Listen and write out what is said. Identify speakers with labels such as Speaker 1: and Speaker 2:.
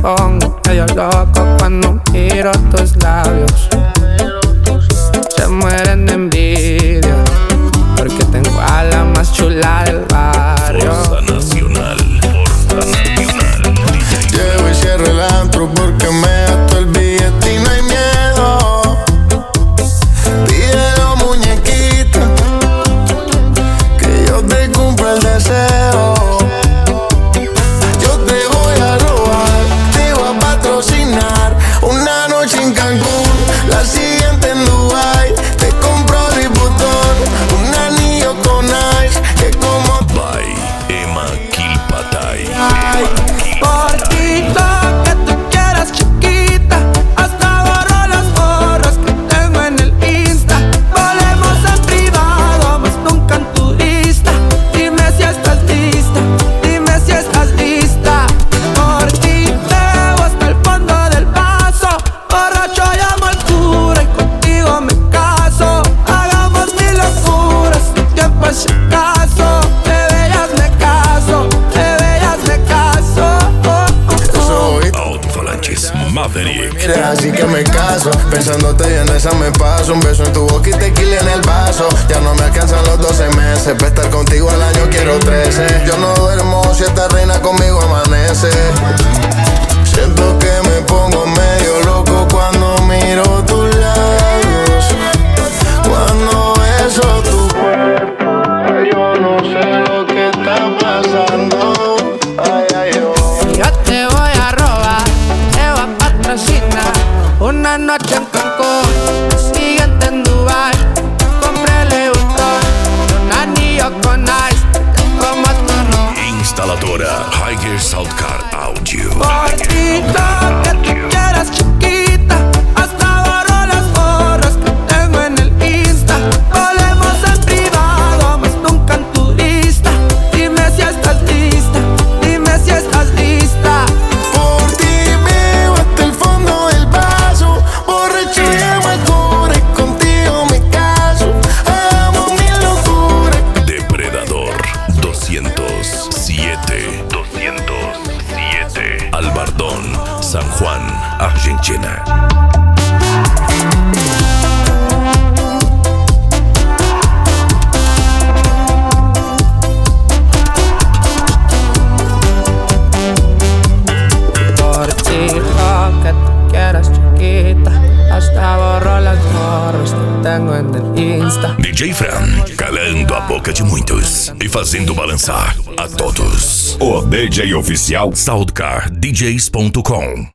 Speaker 1: pongo medio loco cuando miro tus labios. Se mueren de envidia porque tengo a la más chula del barrio.
Speaker 2: Fuerza Nacional, Fuerza Nacional.
Speaker 3: Llego y cierro el antro porque me gasto el billete y no hay miedo. Pídelo, muñequita, que yo te cumplo el deseo. Yo te voy a robar, te voy a patrocinar. Una noche en Cancún, la siguiente en Dubai. Te compro Louis Vuitton, un anillo con ice, que como
Speaker 2: By Emma Kilpatay.
Speaker 1: Por ti lo que tú quieras, chiquita. Hasta borro las fotos que tengo en el Insta. Volemos en privado, más nunca en turista. Dime si estás lista, dime si estás lista. Por ti bebo hasta el fondo del vaso. Borracho llamo al cura y contigo me caso. Hagamos mil locuras, tiempo es escaso. De bellas me caso, de bellas me caso.
Speaker 3: soy.
Speaker 2: Alto-Falanges Maverick.
Speaker 3: Mira, así que me caso, pensándote bien esa me paso. Un beso en tu boca y tequila en el vaso. Ya no me alcanzan los 12 meses, para estar contigo al año quiero 13. Yo no duermo si esta reina conmigo amanece. Siento que me pongo medio loco cuando miro tus labios, cuando beso tu cuerpo. Ay, yo no sé lo que está pasando. Ay, ay, oh.
Speaker 1: Yo te voy a robar, te voy a patrocinar. Una noche en Cancún, la siguiente en Dubai. Compré Louis Vuitton, un anillo con ice, como tú no.
Speaker 2: Instaladora Higher Soundcar Audio.
Speaker 1: Por ti lo que tú quieras, chiquita. Hasta borro las fotos que tengo en el Insta. Volemos en privado, más nunca en turista. Dime si estás lista, dime si estás lista.
Speaker 3: Por ti bebo hasta el fondo del vaso. Borracho llamo al cura y contigo me caso. Hagamos mil locuras.
Speaker 2: Depredador 207. 207. Albardón, San Juan, Argentina.
Speaker 1: Por ti lo que tú quieras, chiquita. Hasta borro las fotos que tengo en el Insta.
Speaker 2: DJ Fran, calando a boca de muitos e fazendo balançar a todos. O DJ oficial SoundcarDJs.com.